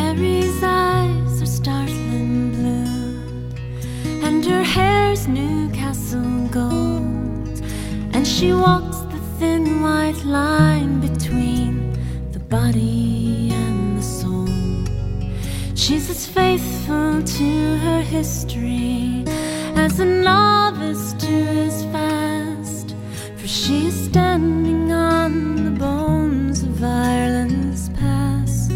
Mary's eyes are startling blue, and her hair's Newcastle gold, and she walks the thin white line between the body and the soul. She's as faithful to her history as a novice to his fast, for she is standing on the bones of Ireland's past.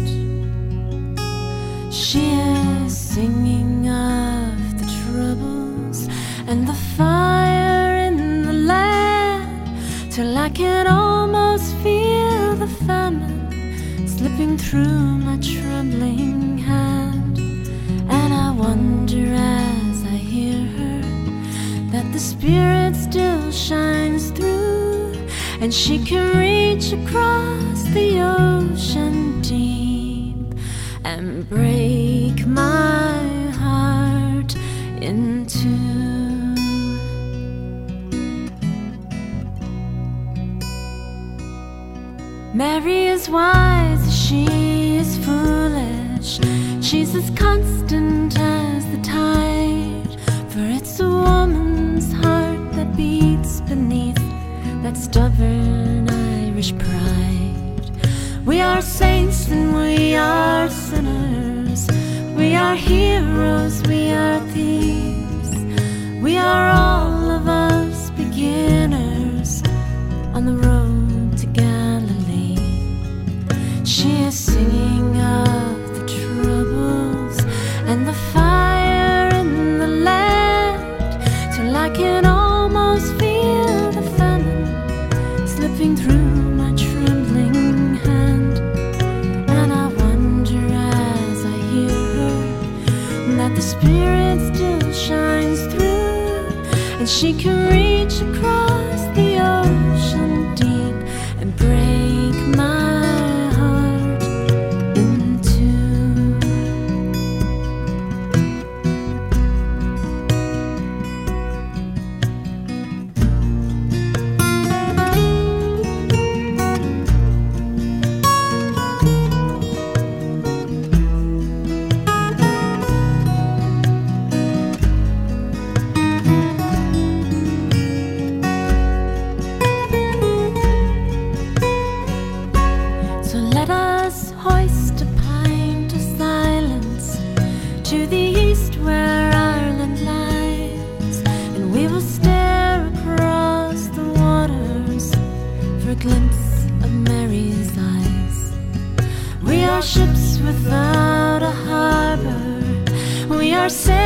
She is singing of the troubles and the fire in the land, till I can almost feel the famine slipping through my trembling hand. And I wonder as I hear her that the Spirit still shines through, and she can reach across the ocean deep and break my heart in two. Mary is wise, she is foolish, she's as constant as the tide, for it's a woman's heart that beats beneath that stubborn Irish pride. We are saints and we are sinners, we are heroes, we are thieves, we are all of us beginners on the road to Galilee. She is singing of the troubles and the fire in the land, till I can almost feel the famine slipping through my trembling hand. And I wonder as I hear her that the Spirit still shines through, and she can reach across the ocean deep and break my heart in two. So let us hoist a pint of silence to the east where Ireland lies, and we will stare across the waters for a glimpse of Mary's eyes. We are ships without a harbor, we are sailors